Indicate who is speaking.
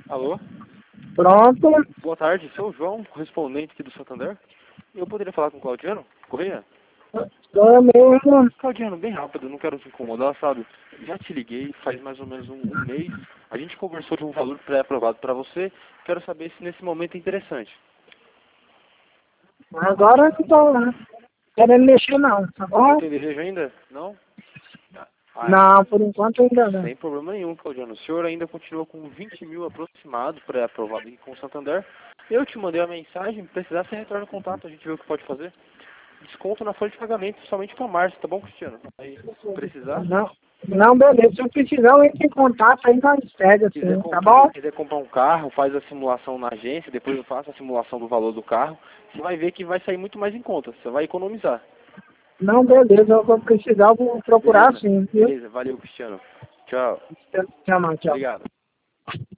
Speaker 1: Alô?
Speaker 2: Pronto.
Speaker 1: Boa tarde, sou o João, correspondente aqui do Santander. Eu poderia falar com o Claudiano Correia?
Speaker 2: Sou mesmo.
Speaker 1: Claudiano, bem rápido, não quero te incomodar, sabe? Já te liguei faz mais ou menos um mês. A gente conversou de um valor pré-aprovado para você. Quero saber se nesse momento é interessante.
Speaker 2: Agora não tô querendo mexer não, tá bom?
Speaker 1: Não tem desejo ainda? Não? Ah,
Speaker 2: Não, por enquanto ainda não.
Speaker 1: sem problema nenhum, Claudiano. O senhor ainda continua com 20 mil aproximado pré-aprovado aqui com o Santander. Eu te mandei a mensagem, precisar você retorna o contato, a gente vê o que pode fazer. Desconto na folha de pagamento somente para março, tá bom, Cristiano? Aí, precisar,
Speaker 2: Não, beleza. Se eu precisar, eu entro em contato aí nós pega, assim, tá bom?
Speaker 1: quiser comprar um carro, faz a simulação na agência, depois eu faço a simulação do valor do carro, você vai ver que vai sair muito mais em conta, você vai economizar.
Speaker 2: Não, beleza. Eu vou precisar, eu vou procurar
Speaker 1: Beleza?
Speaker 2: sim, viu?
Speaker 1: Beleza, valeu, Cristiano. Tchau.
Speaker 2: Tchau, tchau.
Speaker 1: Obrigado.